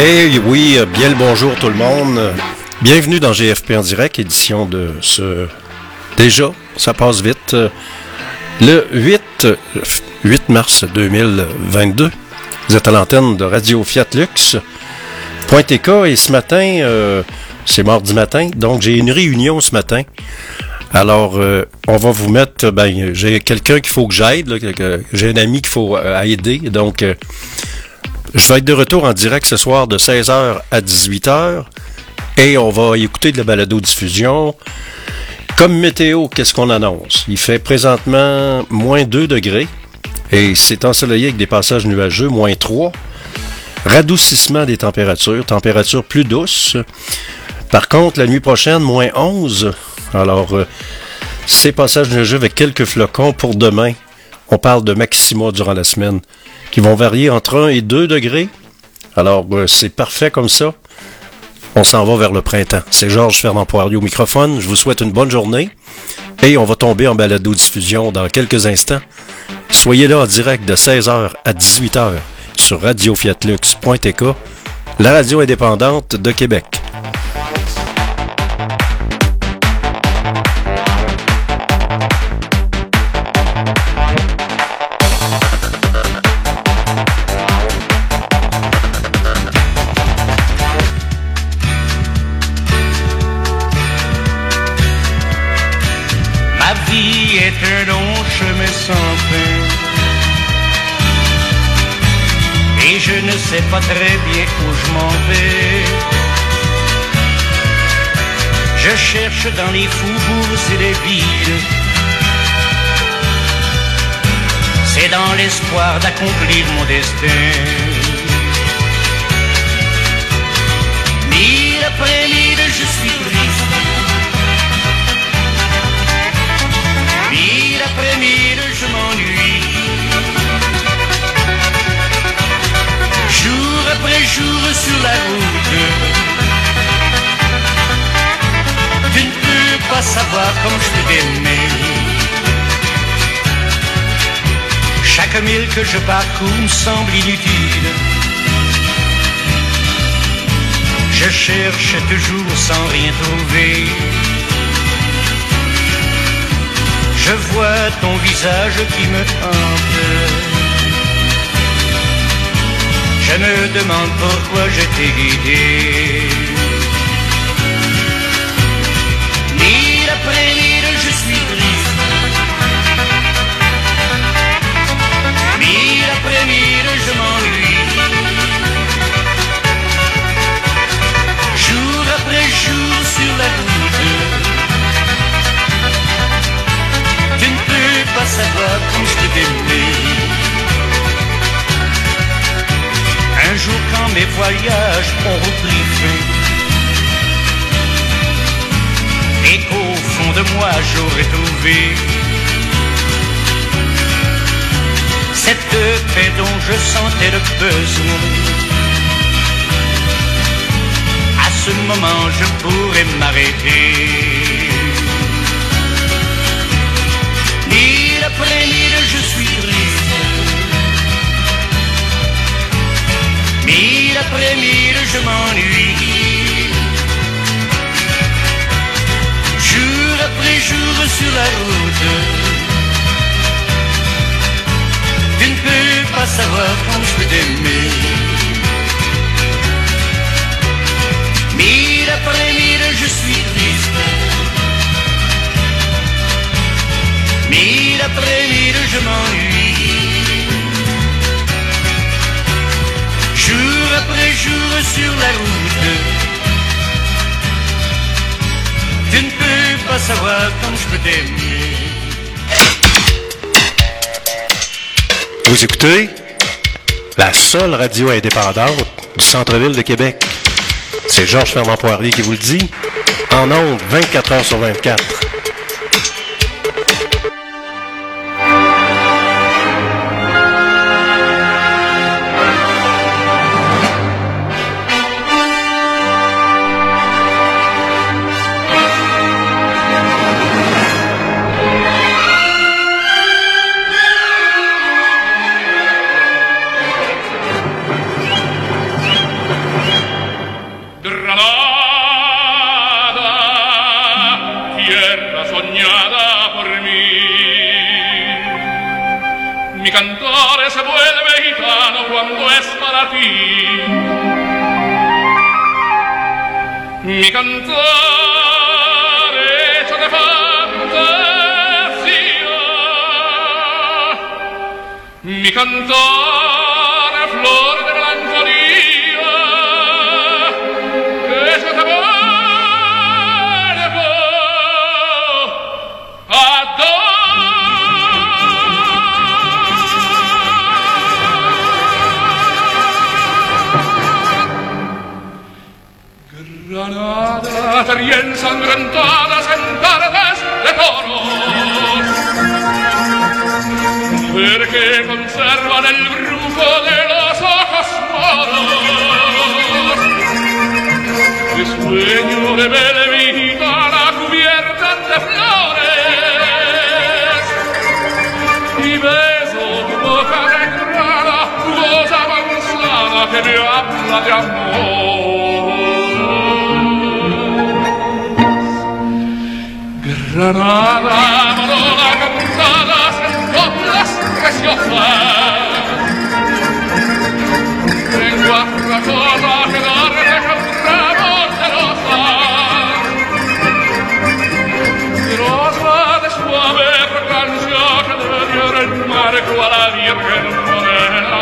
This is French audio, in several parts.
Eh oui, bien le bonjour tout le monde. Bienvenue dans GFP en direct, édition de ce... Déjà, ça passe vite. Le 8 mars 2022, vous êtes à l'antenne de Radio Fiat Lux. .tk et ce matin, c'est mardi matin, donc j'ai une réunion ce matin. Alors, on va vous mettre, j'ai quelqu'un qu'il faut que j'aide, là, j'ai un ami qu'il faut aider, donc je vais être de retour en direct ce soir de 16h à 18h et on va écouter de la balado-diffusion. Comme météo, qu'est-ce qu'on annonce? Il fait présentement moins 2 degrés et c'est ensoleillé avec des passages nuageux, moins 3. Radoucissement des températures plus douces. Par contre, la nuit prochaine, moins 11. Alors, ces passages nuageux avec quelques flocons pour demain. On parle de maxima durant la semaine qui vont varier entre 1 et 2 degrés. Alors, c'est parfait comme ça. On s'en va vers le printemps. C'est Georges Fernand Poirier au microphone. Je vous souhaite une bonne journée. Et on va tomber en balado-diffusion dans quelques instants. Soyez là en direct de 16h à 18h sur radiofiatlux.tk, la radio indépendante de Québec. Un long chemin sans fin et je ne sais pas très bien où je m'en vais. Je cherche dans les faubourgs et les villes, c'est dans l'espoir d'accomplir mon destin. Mille après mille je suis triste, mille après mille, je m'ennuie. Jour après jour sur la route, tu ne peux pas savoir comme je peux t'aimer. Chaque mille que je parcours me semble inutile. Je cherche toujours sans rien trouver. Je vois ton visage qui me hante. Je me demande pourquoi je t'ai guidé. Mille après mille, je suis triste. Mille après mille, je m'ennuie. Jour après jour sur la route, tu ne peux pas savoir comme je t'ai aimé. Un jour quand mes voyages ont repris fin et qu'au fond de moi j'aurais trouvé cette paix dont je sentais le besoin, à ce moment je pourrais m'arrêter. Mille après mille, je suis triste. Mille après mille, je m'ennuie. Jour après jour sur la route, tu ne peux pas savoir comme je peux t'aimer. Mille après mille, je suis triste. Mille après mille, je m'ennuie. Jour après jour sur la route, tu ne peux pas savoir comme je peux t'aimer. Vous écoutez la seule radio indépendante du centre-ville de Québec. C'est Georges Fernand Poirier qui vous le dit, en ondes 24 heures sur 24. Mi cantare se vuelve gitano cuando es para ti. Mi cantare hecho de fantasía. Mi cantare flor de melancolía. Hecho de vuelvo a Granada, tarea ensangrentada en tardes de toros, mujer que conservan el brujo de los ojos moros, de sueño de belvita la cubierta de flores, y beso tu boca negrada, tu voz avanzada que me habla de amor. Granada, Manona, cantadas en coplas preciosas. Vengo a una cosa que darle con ramos de rosas. Rosa de suave fragancia que debe diera el marco a la Virgen Morena.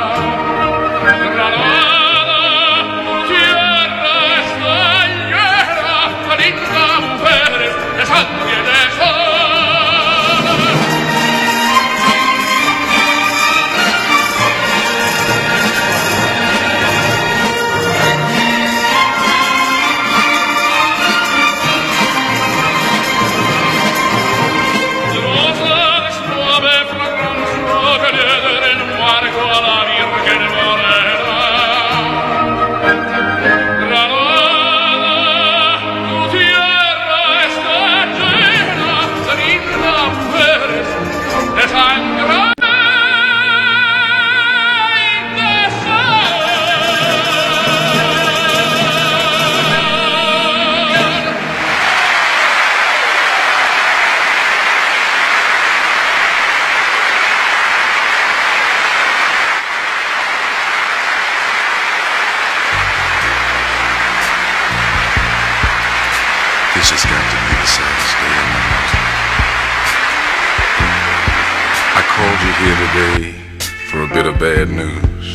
Granada, tu tierra está llena de lindas mujeres de sangre de sol. Rosa de suave fragancia que le den un marco a la Virgen Morena. Granada, tu tierra está llena de lindas mujeres de sangre y de sal. This has got to be the saddest day of my life. I called you here today for a bit of bad news.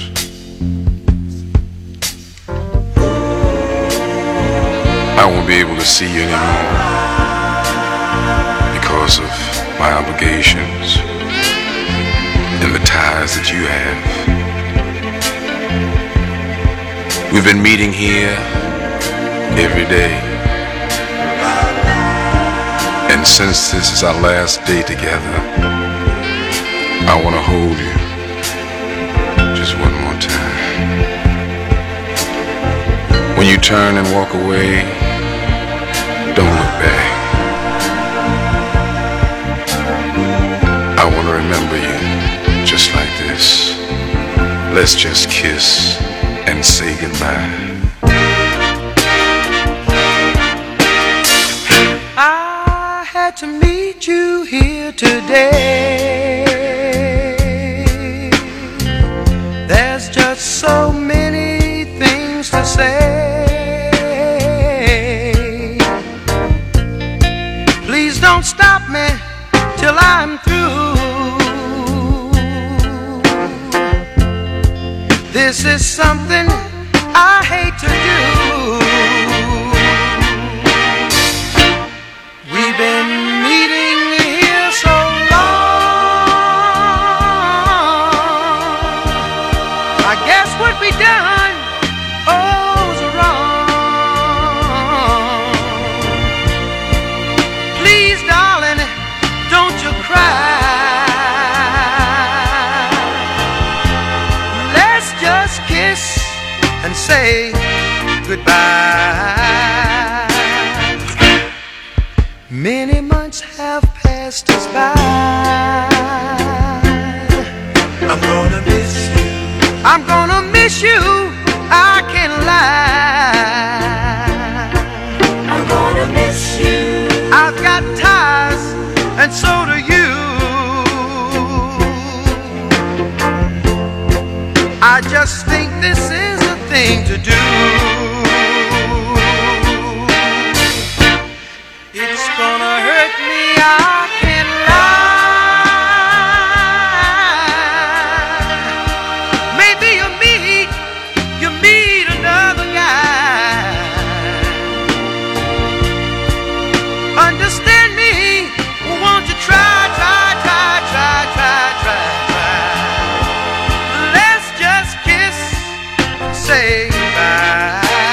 I won't be able to see you anymore because of my obligations and the ties that you have. We've been meeting here every day. And since this is our last day together, I want to hold you just one more time. When you turn and walk away, don't look back. I want to remember you just like this. Let's just kiss and say goodbye. To meet you here today. There's just so many things to say. Please don't stop me till I'm through. This is something I hate to do. We've been meeting here so long. I guess what we done was wrong. Please, darling, don't you cry. Let's just kiss and say goodbye. Many months have passed us by. I'm gonna miss you. I'm gonna miss you. I can't lie. I'm gonna miss you. I've got ties, and so do you. I just think this is the thing to do. It's gonna hurt me, I can't lie. Maybe you meet another guy. Understand me, won't you try. Let's just kiss and say goodbye.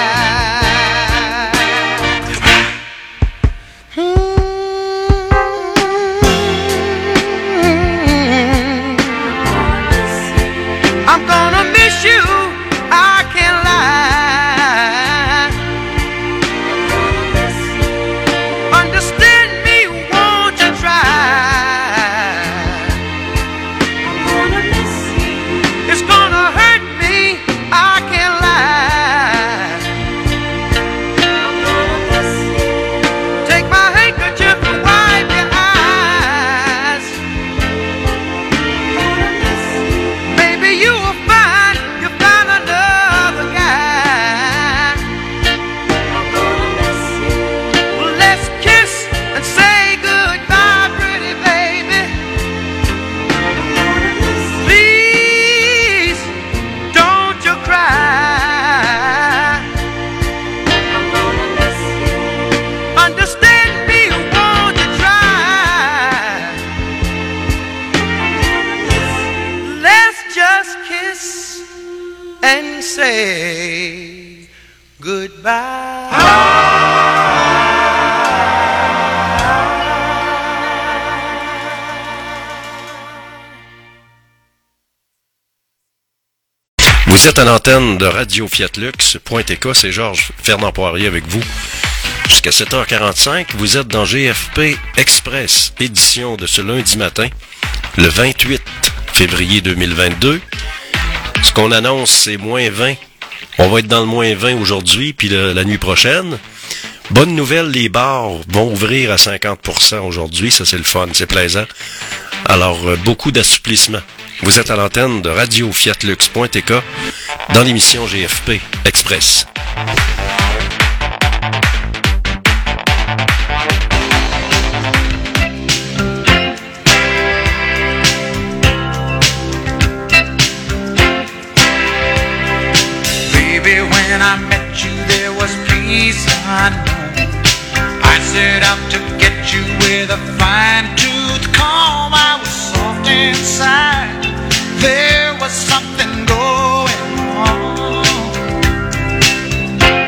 I'm gonna miss you, I can't lie. Understand me, won't you try? It's gonna hurt me, I can't lie. Take my handkerchief and wipe your eyes. Maybe you will find another guy. Let's kiss and say goodbye, pretty baby. Please, don't you cry. Understand me, won't you try? Let's just kiss and say goodbye. Vous êtes à l'antenne de Radio Fiat Lux, .tk, c'est Georges Fernand Poirier avec vous. Jusqu'à 7h45, vous êtes dans GFP Express, édition de ce lundi matin, le 28 février 2022. Ce qu'on annonce, c'est moins 20. On va être dans le moins 20 aujourd'hui, puis la nuit prochaine. Bonne nouvelle, les bars vont ouvrir à 50% aujourd'hui. Ça, c'est le fun, c'est plaisant. Alors, beaucoup d'assouplissement. Vous êtes à l'antenne de Radio Fiat Lux.tk dans l'émission GFP Express. Baby, when I met you, there was peace unknown. I set out to get you with a fine-tooth comb. I was soft inside. There was something going on.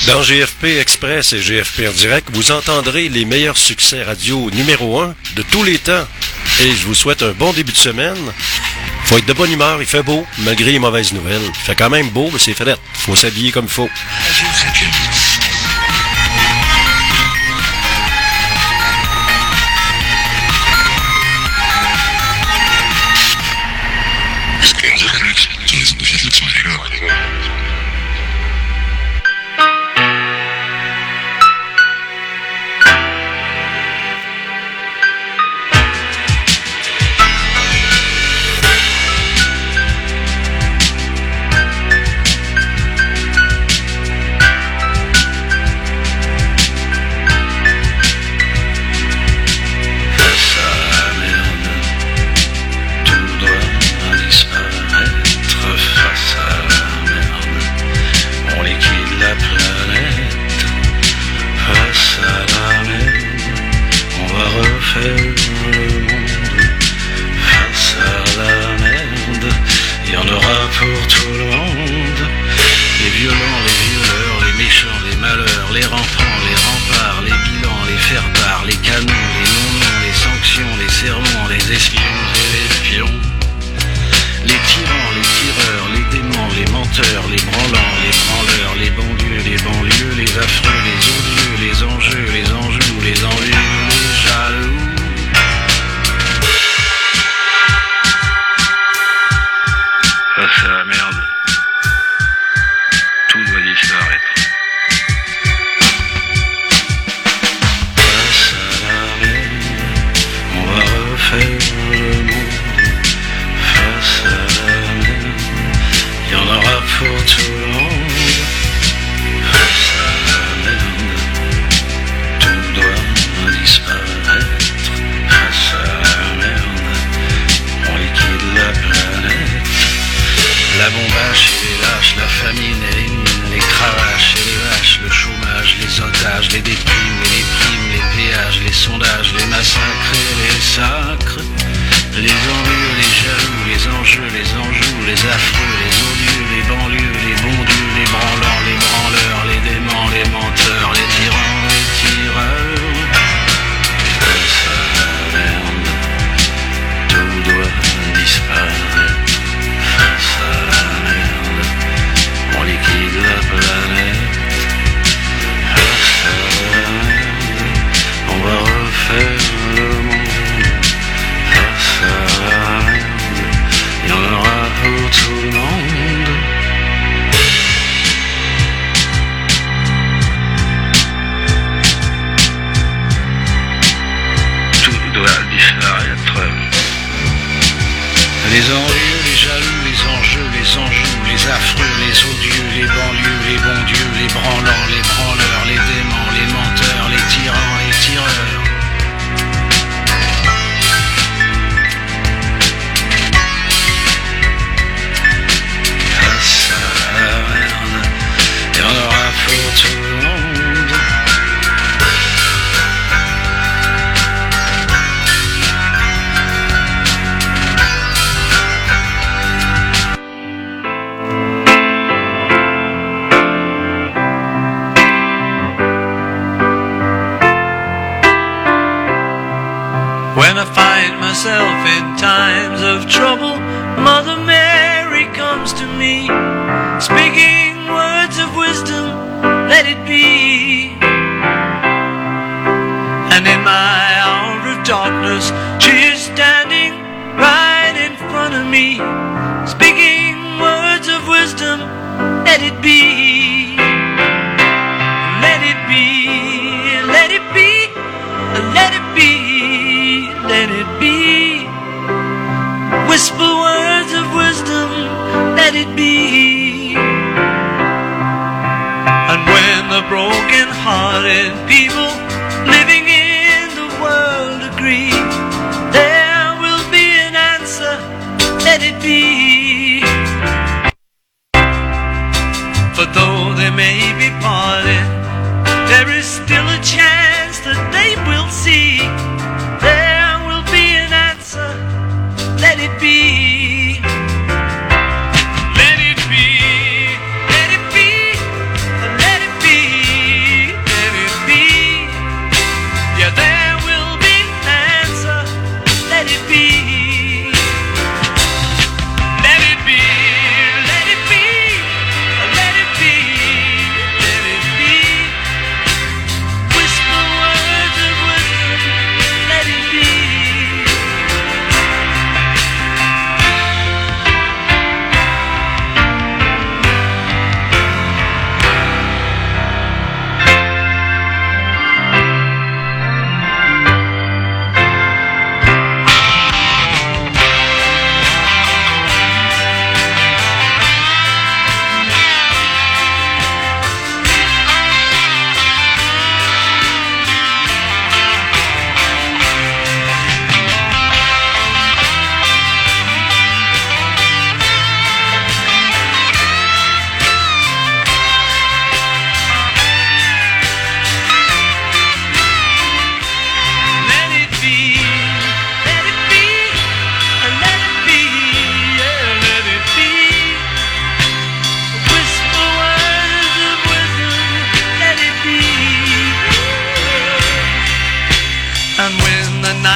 Dans GFP Express et GFP en direct, vous entendrez les meilleurs succès radio numéro 1 de tous les temps. Et je vous souhaite un bon début de semaine. Faut être de bonne humeur, il fait beau, malgré les mauvaises nouvelles. Il fait quand même beau, mais c'est frais. Faut s'habiller comme il faut. Let it be.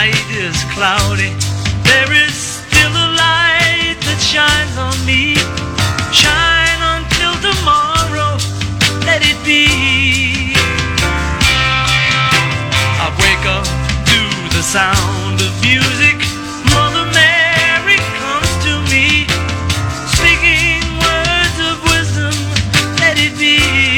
night is cloudy, there is still a light that shines on me. Shine until tomorrow, let it be. I wake up to the sound of music. Mother Mary comes to me, speaking words of wisdom, let it be.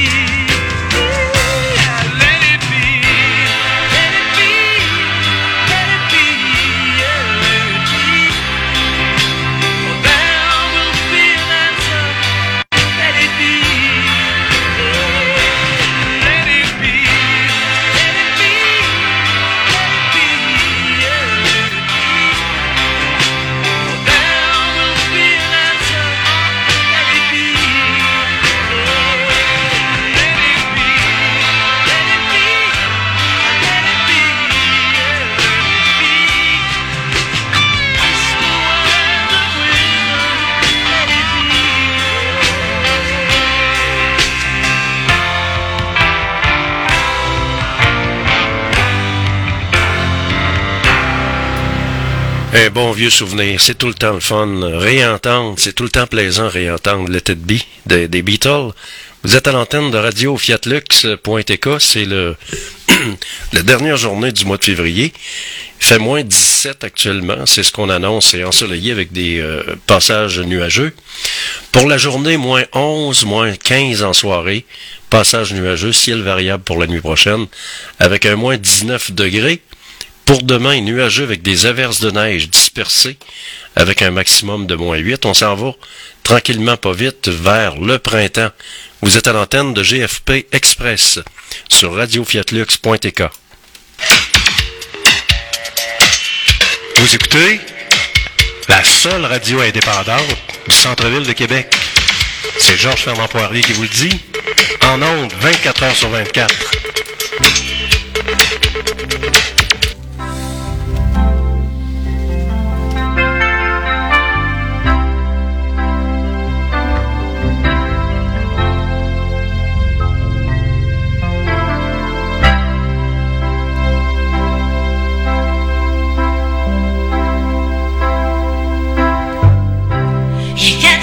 Un bon vieux souvenir, c'est tout le temps le fun. Réentendre, c'est tout le temps plaisant réentendre Let It Be des Beatles. Vous êtes à l'antenne de radio fiatlux.tk, c'est la dernière journée du mois de février. Il fait moins 17 actuellement, c'est ce qu'on annonce, c'est ensoleillé avec des passages nuageux. Pour la journée, moins 11, moins 15 en soirée, passage nuageux, ciel variable pour la nuit prochaine, avec un moins 19 degrés. Pour demain, nuageux avec des averses de neige dispersées, avec un maximum de moins 8. On s'en va tranquillement, pas vite, vers le printemps. Vous êtes à l'antenne de GFP Express sur radiofiatlux.tk. Vous écoutez la seule radio indépendante du centre-ville de Québec. C'est Georges Fernand Poirier qui vous le dit, en ondes 24 heures sur 24.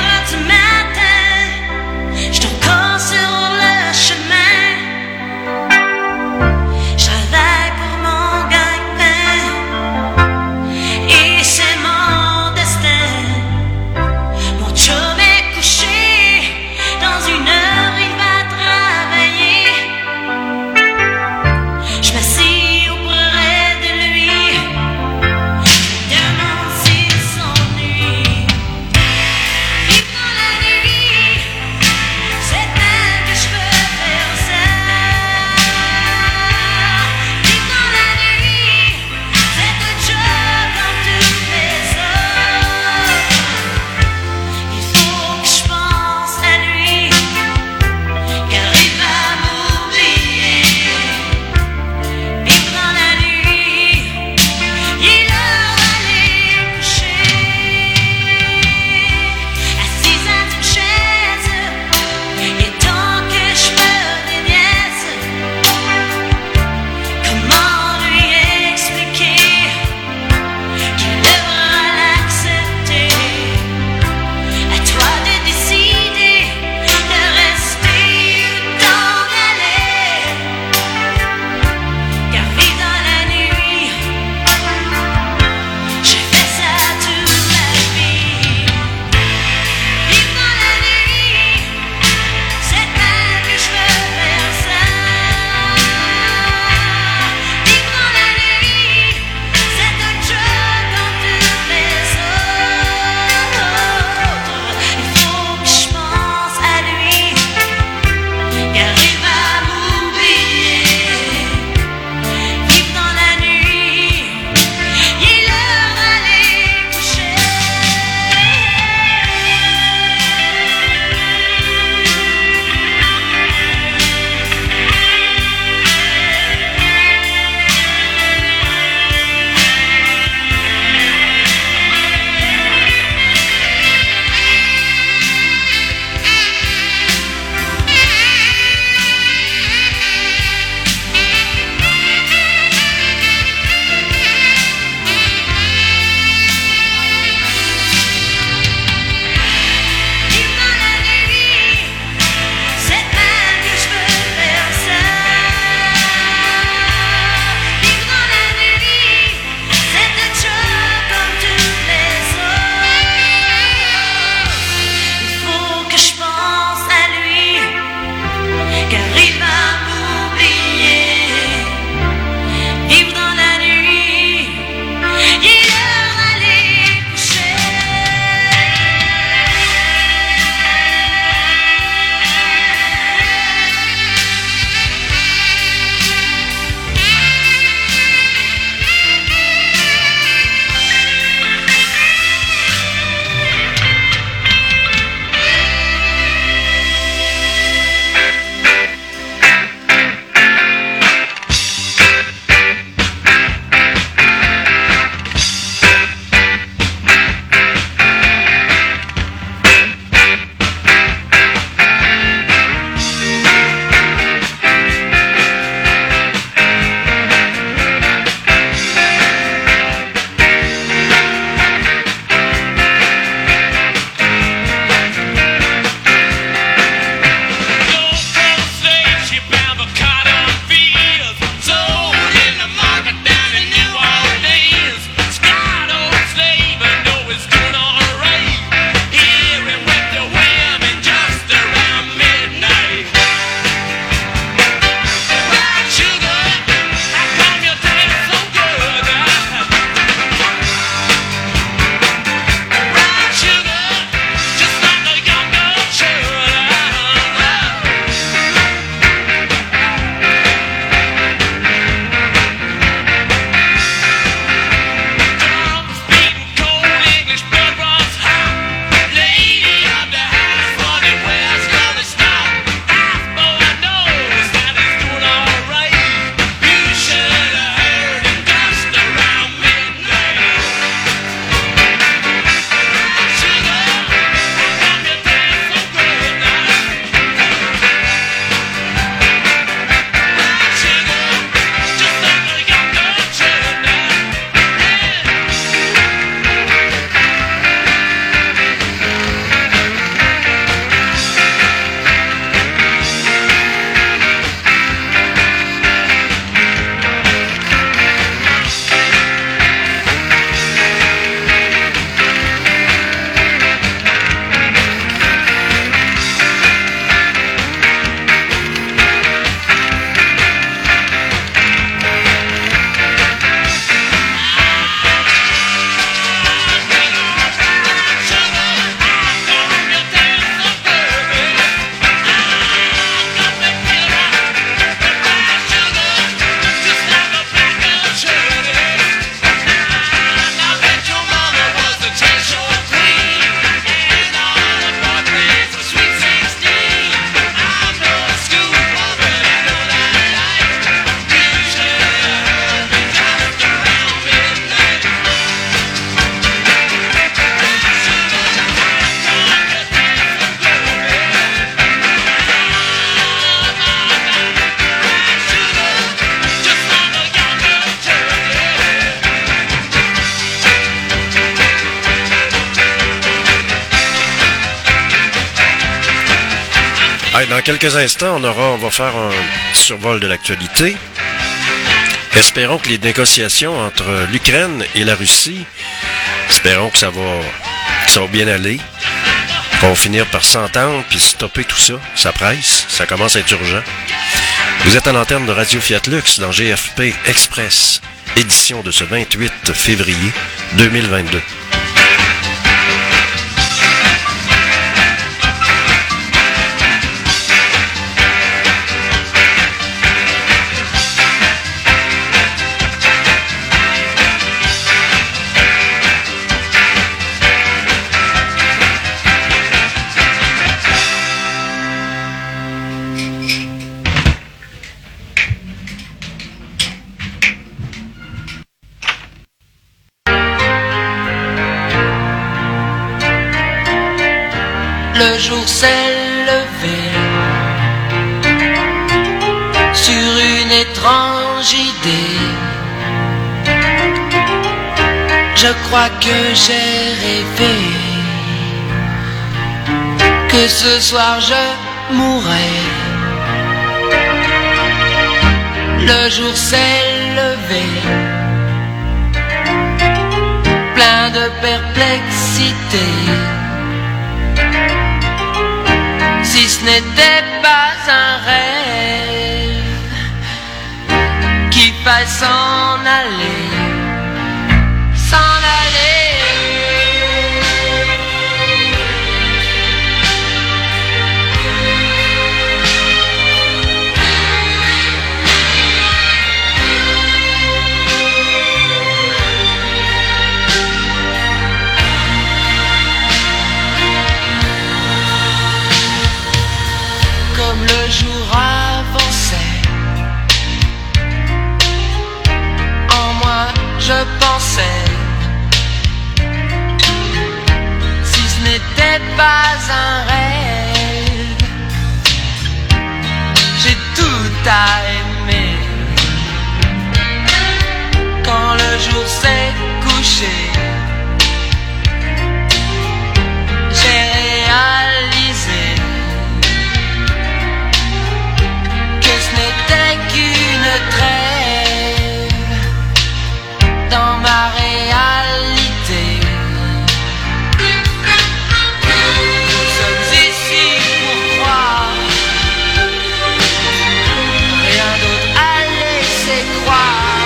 Je suis encore sur le chemin. dans quelques instants, on va faire un survol de l'actualité. Espérons que les négociations entre l'Ukraine et la Russie, espérons que ça va bien aller. Qu'on va finir par s'entendre puis stopper tout ça. Ça presse, ça commence à être urgent. Vous êtes à l'antenne de Radio Fiat Lux dans GFP Express, édition de ce 28 février 2022. Le jour s'est levé sur une étrange idée. Je crois que j'ai rêvé que ce soir je mourrais. Le jour s'est levé plein de perplexité. Si ce n'était pas un rêve qui faille s'en aller, s'en aller. Comme le jour avançait, en moi je pensais, si ce n'était pas un rêve, j'ai tout à aimer. Quand le jour s'est couché, j'ai réalisé ce n'était qu'une trêve dans ma réalité. Nous sommes ici pour croire, rien d'autre à laisser croire.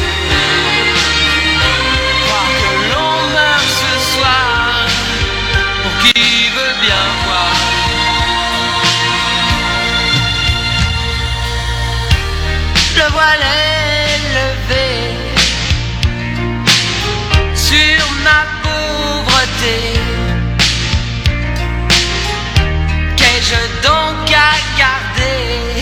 Croire que l'on meurt ce soir, pour qui veut bien voir. Le voile est levé sur ma pauvreté. Qu'ai-je donc à garder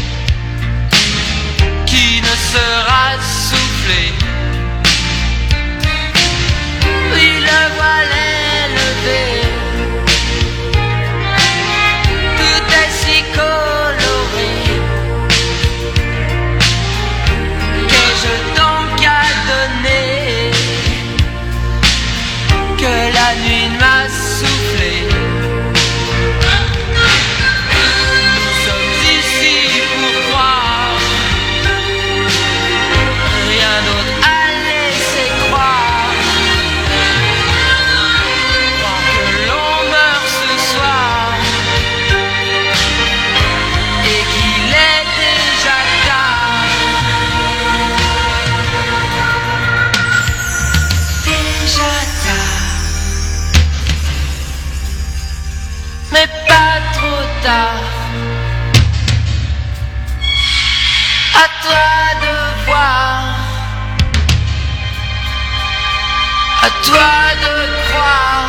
qui ne sera soufflé? Oui, le voile est levé, tout est si coloré. Qu'ai-je donc à donner que la nuit m'a soufflé? Nous sommes ici pour croire, rien d'autre à laisser croire. Croire que l'on meurt ce soir et qu'il est déjà tard. Mais pas trop tard. À toi de voir, à toi de croire.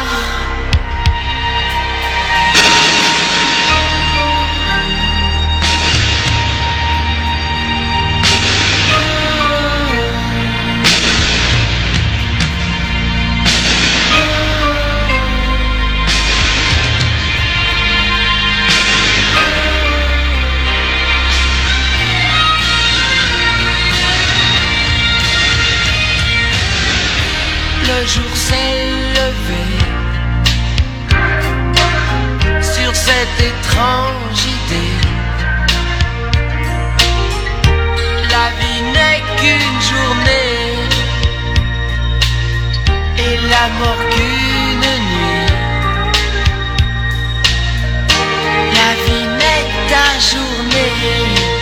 Le jour s'est levé sur cette étrange idée. la mort qu'une nuit. La vie n'est ta journée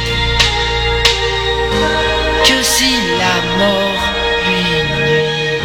que si la mort lui nuit.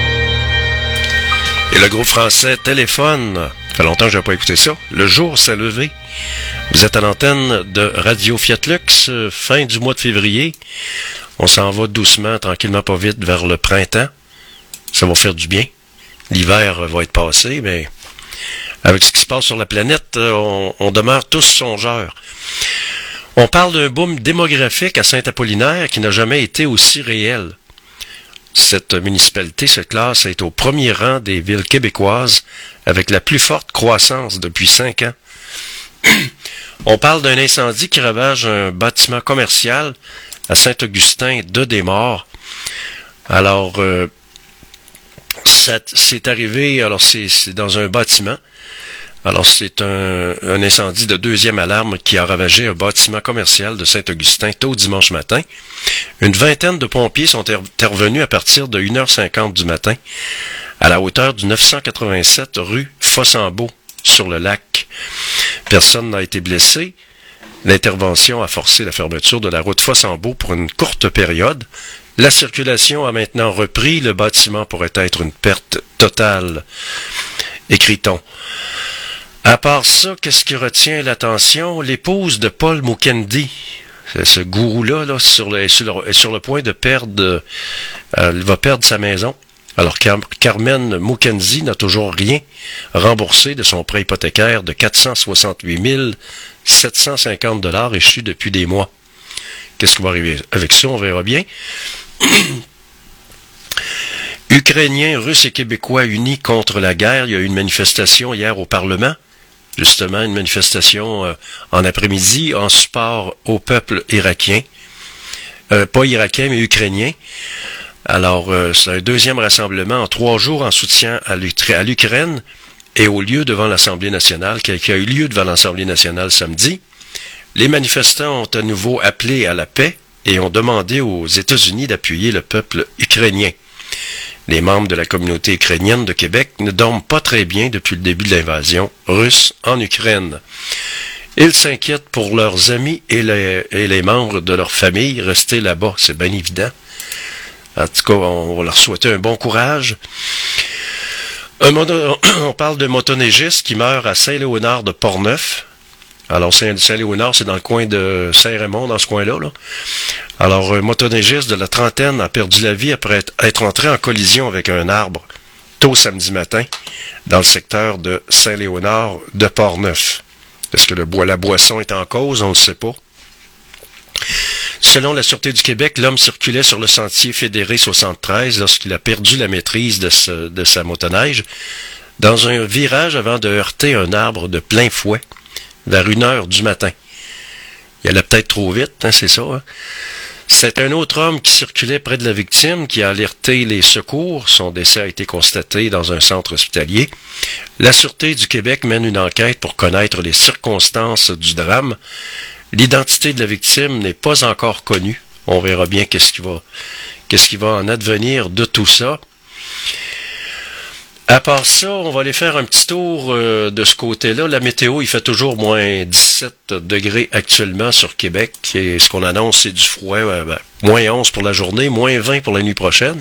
Et le groupe français Téléphone, ça fait longtemps que je n'ai pas écouté ça. Le jour s'est levé. Vous êtes à l'antenne de Radio Fiat Lux, fin du mois de février. On s'en va doucement, tranquillement, pas vite, vers le printemps. Ça va faire du bien. L'hiver va être passé, mais avec ce qui se passe sur la planète, on demeure tous songeurs. On parle d'un boom démographique à Saint-Apollinaire qui n'a jamais été aussi réel. Cette municipalité se classe est au premier rang des villes québécoises avec la plus forte croissance depuis 5 ans. On parle d'un incendie qui ravage un bâtiment commercial à Saint-Augustin de Desmaures. Alors, c'est arrivé, alors c'est dans un bâtiment. Alors, c'est un incendie de 2e alarme qui a ravagé un bâtiment commercial de Saint-Augustin tôt dimanche matin. Une vingtaine de pompiers sont intervenus à partir de 1h50 du matin à la hauteur du 987 rue Fossambeau sur le lac. Personne n'a été blessé. L'intervention a forcé la fermeture de la route Fossambeau pour une courte période. La circulation a maintenant repris. Le bâtiment pourrait être une perte totale, écrit-on. À part ça, qu'est-ce qui retient l'attention? L'épouse de Paul Mukendi, ce gourou-là, là, est sur le point de perdre, elle va perdre sa maison. Alors, Carmen Mukendi n'a toujours rien remboursé de son prêt hypothécaire de 468 750 $ échu depuis des mois. Qu'est-ce qui va arriver avec ça? On verra bien. Ukrainiens, Russes et Québécois unis contre la guerre. Il y a eu une manifestation hier au Parlement. Justement, une manifestation en après-midi en support au peuple irakien. Pas irakien, mais ukrainien. Alors, c'est un deuxième rassemblement en 3 jours en soutien à l'Ukraine et au lieu devant l'Assemblée nationale, qui a eu lieu devant l'Assemblée nationale samedi. Les manifestants ont à nouveau appelé à la paix et ont demandé aux États-Unis d'appuyer le peuple ukrainien. Les membres de la communauté ukrainienne de Québec ne dorment pas très bien depuis le début de l'invasion russe en Ukraine. Ils s'inquiètent pour leurs amis et les membres de leur famille restés là-bas, c'est bien évident. En tout cas, on va leur souhaiter un bon courage. On parle de motoneigiste qui meurt à Saint-Léonard de Portneuf. Alors, Saint-Léonard, c'est dans le coin de Saint-Raymond, dans ce coin-là, là. Alors, un motoneigiste de la trentaine a perdu la vie après être entré en collision avec un arbre tôt samedi matin dans le secteur de Saint-Léonard de Portneuf. Est-ce que la boisson est en cause? On ne le sait pas. Selon la Sûreté du Québec, l'homme circulait sur le sentier fédéré 73 lorsqu'il a perdu la maîtrise de sa motoneige dans un virage avant de heurter un arbre de plein fouet vers 1h du matin. Il allait peut-être trop vite, hein, c'est ça. Hein? C'est un autre homme qui circulait près de la victime qui a alerté les secours. Son décès a été constaté dans un centre hospitalier. La Sûreté du Québec mène une enquête pour connaître les circonstances du drame. L'identité de la victime n'est pas encore connue. On verra bien qu'est-ce qui va en advenir de tout ça. À part ça, on va aller faire un petit tour de ce côté-là. La météo, il fait toujours moins 17 degrés actuellement sur Québec. Et ce qu'on annonce, c'est du froid. Moins 11 pour la journée, moins 20 pour la nuit prochaine.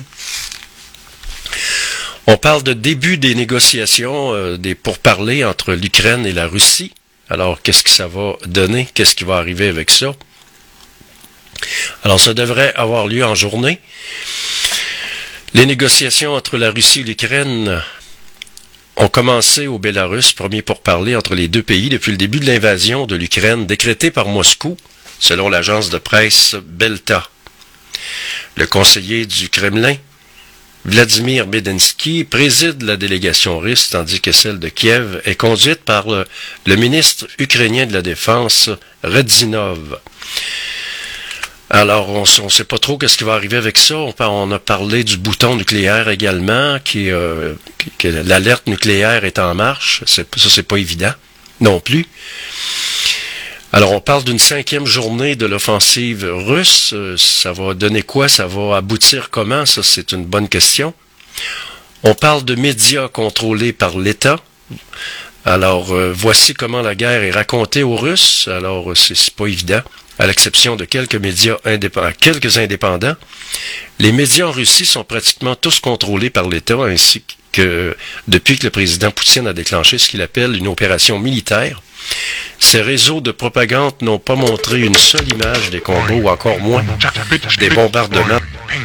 On parle de début des négociations, des pourparlers entre l'Ukraine et la Russie. Alors, qu'est-ce que ça va donner? Qu'est-ce qui va arriver avec ça? Alors, ça devrait avoir lieu en journée. Les négociations entre la Russie et l'Ukraine ont commencé au Bélarus, premier pourparler entre les deux pays depuis le début de l'invasion de l'Ukraine décrétée par Moscou, selon l'agence de presse Belta. Le conseiller du Kremlin, Vladimir Medinsky, préside la délégation russe, tandis que celle de Kiev est conduite par le ministre ukrainien de la Défense, Redzinov. Alors, on ne sait pas trop qu'est-ce qui va arriver avec ça. On a parlé du bouton nucléaire également, que l'alerte nucléaire est en marche. Ça, c'est pas évident non plus. Alors, on parle d'une 5e journée de l'offensive russe. Ça va donner quoi? Ça va aboutir comment? Ça, c'est une bonne question. On parle de médias contrôlés par l'État. Alors, voici comment la guerre est racontée aux Russes. Alors, c'est pas évident, à l'exception de quelques médias quelques indépendants. Les médias en Russie sont pratiquement tous contrôlés par l'État, ainsi que depuis que le président Poutine a déclenché ce qu'il appelle une opération militaire. Ces réseaux de propagande n'ont pas montré une seule image des combats ou encore moins des bombardements.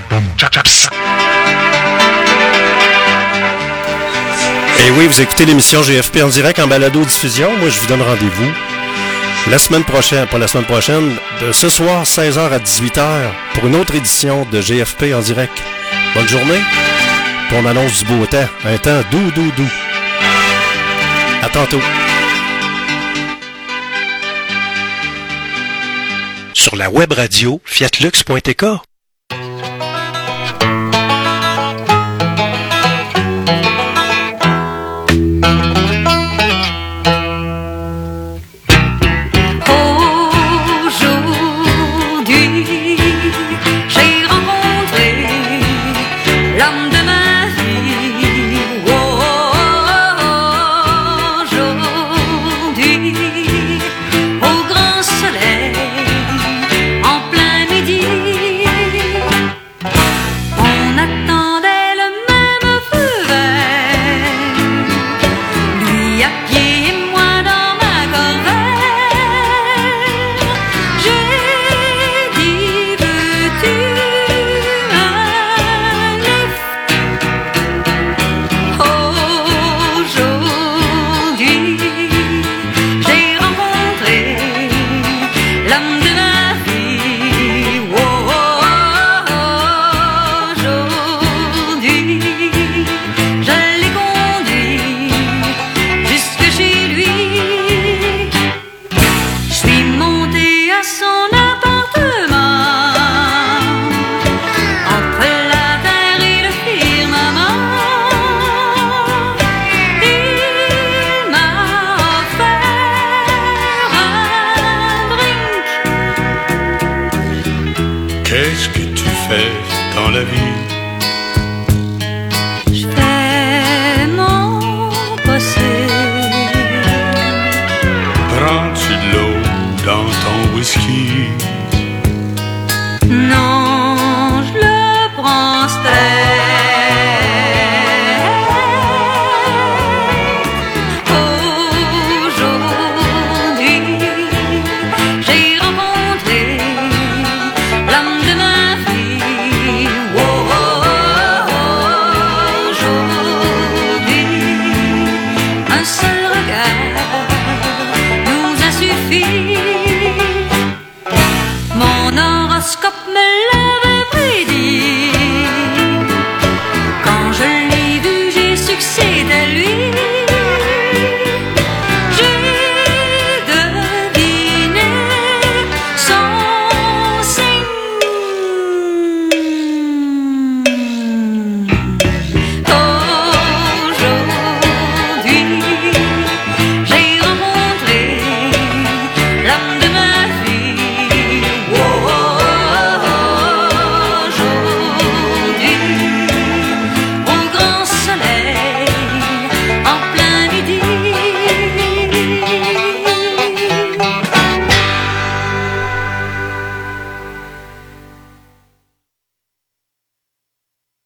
Et oui, vous écoutez l'émission GFP en direct en balado-diffusion. Moi, je vous donne rendez-vous la semaine prochaine, pas la semaine prochaine, de ce soir, 16h à 18h, pour une autre édition de GFP en direct. Bonne journée. Puis on annonce du beau temps. Un temps doux. À tantôt. Sur la web radio, fiatlux.tk. Qu'est-ce que tu fais dans la vie? Je fais mon possible. Prends-tu de l'eau dans ton whisky?